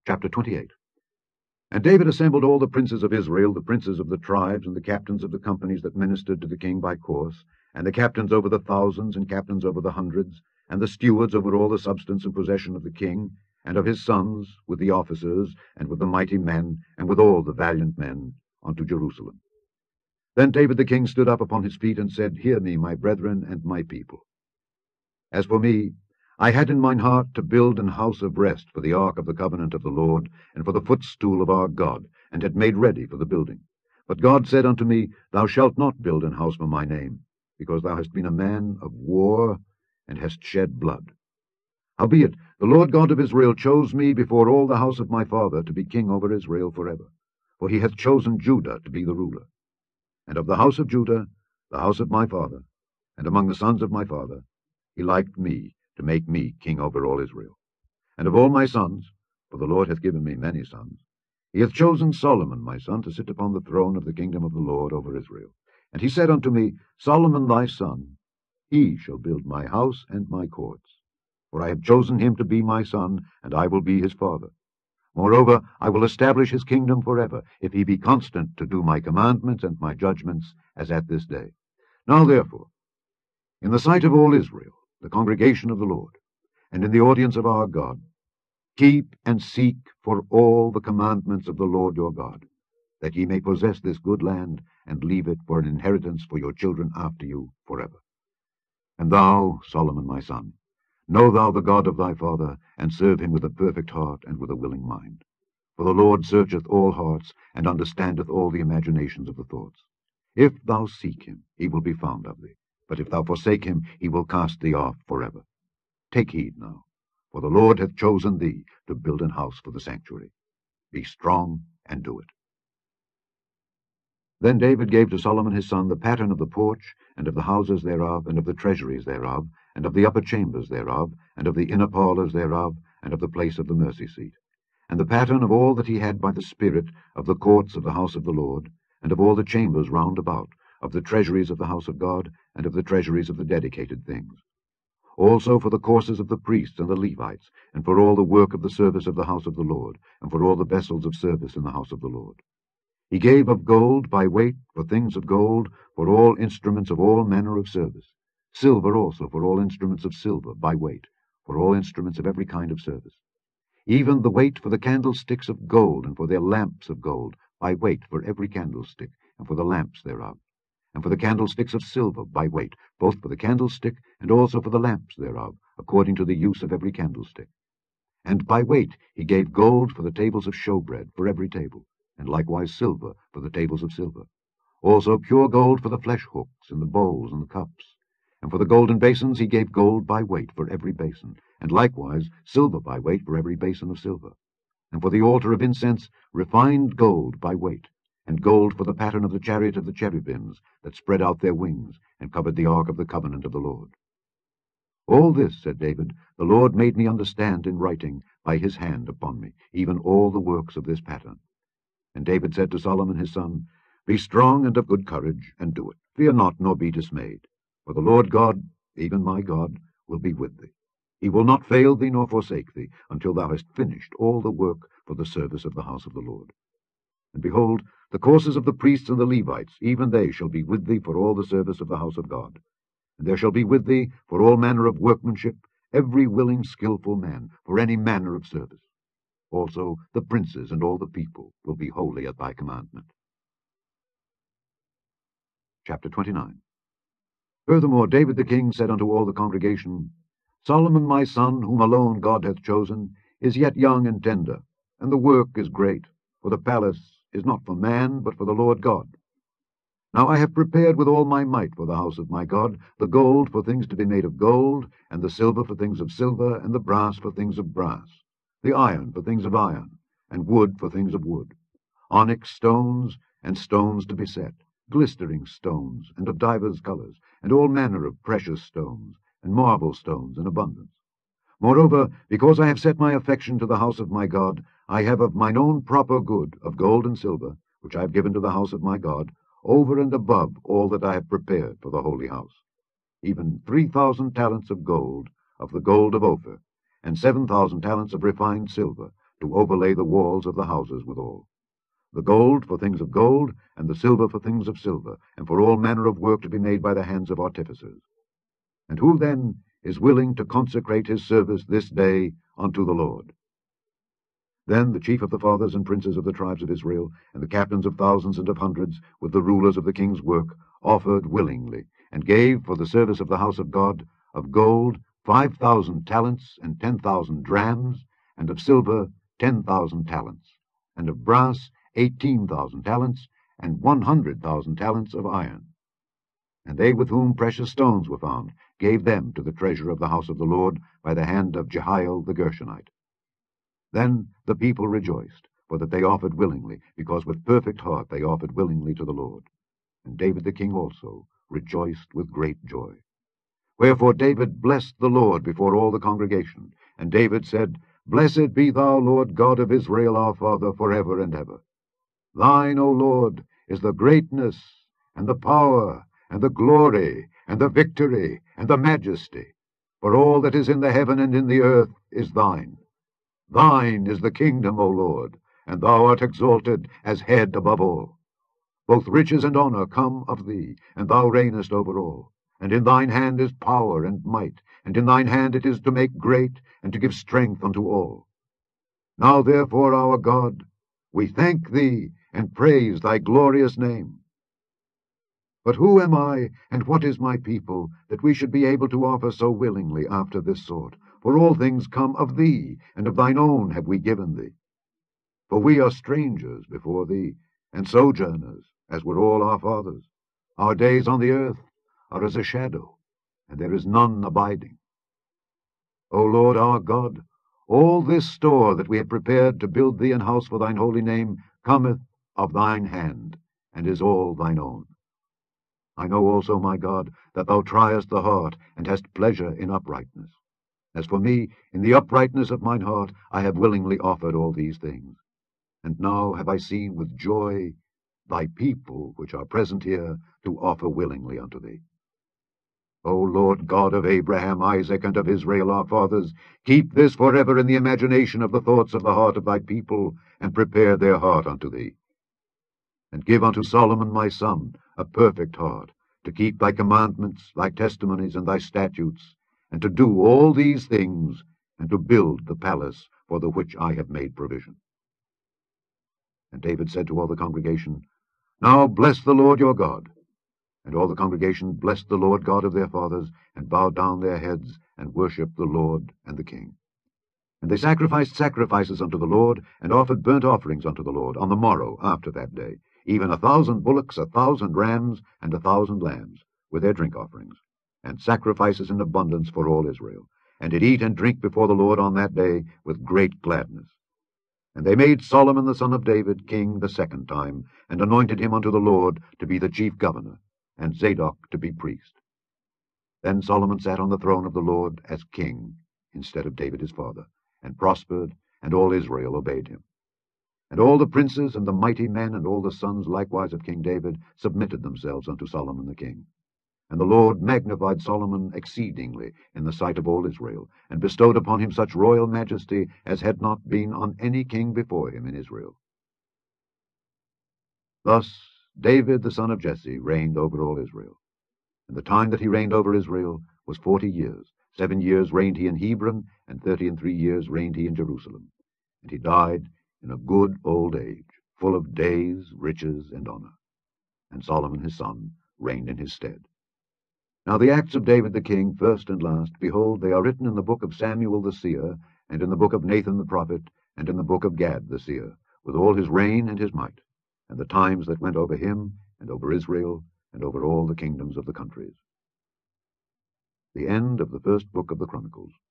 Chapter 28. And David assembled all the princes of Israel, the princes of the tribes, and the captains of the companies that ministered to the king by course, and the captains over the thousands, and captains over the hundreds, and the stewards over all the substance and possession of the king, and of his sons, with the officers, and with the mighty men, and with all the valiant men, unto Jerusalem. Then David the king stood up upon his feet, and said, Hear me, my brethren and my people. As for me, I had in mine heart to build an house of rest for the ark of the covenant of the Lord, and for the footstool of our God, and had made ready for the building. But God said unto me, Thou shalt not build an house for my name, because thou hast been a man of war, and hast shed blood. Howbeit, the Lord God of Israel chose me before all the house of my father to be king over Israel forever, for he hath chosen Judah to be the ruler. And of the house of Judah, the house of my father, and among the sons of my father, he liked me, to make me king over all Israel. And of all my sons, for the Lord hath given me many sons, he hath chosen Solomon my son to sit upon the throne of the kingdom of the Lord over Israel. And he said unto me, Solomon thy son, he shall build my house and my courts. For I have chosen him to be my son, and I will be his father. Moreover, I will establish his kingdom forever, if he be constant to do my commandments and my judgments, as at this day. Now therefore, in the sight of all Israel, the congregation of the Lord, and in the audience of our God, keep and seek for all the commandments of the Lord your God, that ye may possess this good land, and leave it for an inheritance for your children after you forever. And thou, Solomon my son, know thou the God of thy father, and serve him with a perfect heart and with a willing mind. For the Lord searcheth all hearts, and understandeth all the imaginations of the thoughts. If thou seek him, he will be found of thee. But if thou forsake him, he will cast thee off forever. Take heed now, for the Lord hath chosen thee to build an house for the sanctuary. Be strong, and do it. Then David gave to Solomon his son the pattern of the porch, and of the houses thereof, and of the treasuries thereof, and of the upper chambers thereof, and of the inner parlours thereof, and of the place of the mercy seat, and the pattern of all that he had by the Spirit of the courts of the house of the Lord, and of all the chambers round about, of the treasuries of the house of God, and of the treasuries of the dedicated things. Also for the courses of the priests and the Levites, and for all the work of the service of the house of the Lord, and for all the vessels of service in the house of the Lord. He gave of gold by weight for things of gold, for all instruments of all manner of service, silver also for all instruments of silver by weight, for all instruments of every kind of service. Even the weight for the candlesticks of gold, and for their lamps of gold, by weight for every candlestick, and for the lamps thereof. And for the candlesticks of silver by weight, both for the candlestick, and also for the lamps thereof, according to the use of every candlestick. And by weight he gave gold for the tables of showbread, for every table, and likewise silver for the tables of silver. Also pure gold for the flesh hooks, and the bowls, and the cups. And for the golden basins he gave gold by weight for every basin, and likewise silver by weight for every basin of silver. And for the altar of incense refined gold by weight, and gold for the pattern of the chariot of the cherubims, that spread out their wings, and covered the ark of the covenant of the Lord. All this, said David, the Lord made me understand in writing by his hand upon me, even all the works of this pattern. And David said to Solomon his son, Be strong and of good courage, and do it. Fear not, nor be dismayed. For the Lord God, even my God, will be with thee. He will not fail thee nor forsake thee, until thou hast finished all the work for the service of the house of the Lord. And behold, the courses of the priests and the Levites, even they shall be with thee for all the service of the house of God. And there shall be with thee for all manner of workmanship, every willing skillful man, for any manner of service. Also the princes and all the people will be holy at thy commandment. Chapter 29. Furthermore David the king said unto all the congregation, Solomon my son, whom alone God hath chosen, is yet young and tender, and the work is great, for the palace is not for man, but for the Lord God. Now I have prepared with all my might for the house of my God the gold for things to be made of gold, and the silver for things of silver, and the brass for things of brass, the iron for things of iron, and wood for things of wood, onyx stones, and stones to be set, glistering stones, and of divers colours, and all manner of precious stones, and marble stones in abundance. Moreover, because I have set my affection to the house of my God, I have of mine own proper good, of gold and silver, which I have given to the house of my God, over and above all that I have prepared for the holy house, even 3,000 talents of gold, of the gold of Ophir, and 7,000 talents of refined silver, to overlay the walls of the houses withal. The gold for things of gold, and the silver for things of silver, and for all manner of work to be made by the hands of artificers. And who then is willing to consecrate his service this day unto the Lord? Then the chief of the fathers and princes of the tribes of Israel, and the captains of thousands and of hundreds, with the rulers of the king's work, offered willingly, and gave for the service of the house of God of gold 5,000 talents, and 10,000 drams, and of silver 10,000 talents, and of brass 18,000 talents, and 100,000 talents of iron. And they with whom precious stones were found gave them to the treasure of the house of the Lord by the hand of Jehiel the Gershonite. Then the people rejoiced, for that they offered willingly, because with perfect heart they offered willingly to the Lord. And David the king also rejoiced with great joy. Wherefore David blessed the Lord before all the congregation. And David said, Blessed be thou, Lord God of Israel our Father, forever and ever. Thine, O Lord, is the greatness, and the power, and the glory, and the victory, and the majesty. For all that is in the heaven and in the earth is thine. Thine is the kingdom, O Lord, and thou art exalted as head above all. Both riches and honor come of thee, and thou reignest over all. And in thine hand is power and might, and in thine hand it is to make great, and to give strength unto all. Now therefore, our God, we thank thee, and praise thy glorious name. But who am I, and what is my people, that we should be able to offer so willingly after this sort? For all things come of thee, and of thine own have we given thee. For we are strangers before thee, and sojourners, as were all our fathers. Our days on the earth are as a shadow, and there is none abiding. O Lord our God, all this store that we have prepared to build thee an house for thine holy name cometh of thine hand, and is all thine own. I know also, my God, that thou triest the heart, and hast pleasure in uprightness. As for me, in the uprightness of mine heart I have willingly offered all these things. And now have I seen with joy thy people which are present here to offer willingly unto thee. O Lord God of Abraham, Isaac, and of Israel our fathers, keep this forever in the imagination of the thoughts of the heart of thy people, and prepare their heart unto thee. And give unto Solomon my son a perfect heart, to keep thy commandments, thy testimonies, and thy statutes, and to do all these things, and to build the palace for the which I have made provision. And David said to all the congregation, Now bless the Lord your God. And all the congregation blessed the Lord God of their fathers, and bowed down their heads, and worshipped the Lord and the king. And they sacrificed sacrifices unto the Lord, and offered burnt offerings unto the Lord on the morrow after that day, even 1,000 bullocks, 1,000 rams, and 1,000 lambs, with their drink offerings, and sacrifices in abundance for all Israel, and did eat and drink before the Lord on that day with great gladness. And they made Solomon the son of David king the second time, and anointed him unto the Lord to be the chief governor, and Zadok to be priest. Then Solomon sat on the throne of the Lord as king, instead of David his father, and prospered, and all Israel obeyed him. And all the princes and the mighty men and all the sons likewise of King David submitted themselves unto Solomon the king. And the Lord magnified Solomon exceedingly in the sight of all Israel, and bestowed upon him such royal majesty as had not been on any king before him in Israel. Thus David the son of Jesse reigned over all Israel. And the time that he reigned over Israel was 40 years. 7 years reigned he in Hebron, and 33 years reigned he in Jerusalem. And he died in a good old age, full of days, riches, and honor. And Solomon his son reigned in his stead. Now the acts of David the king, first and last, behold, they are written in the book of Samuel the seer, and in the book of Nathan the prophet, and in the book of Gad the seer, with all his reign and his might, and the times that went over him, and over Israel, and over all the kingdoms of the countries. The end of the first book of the Chronicles.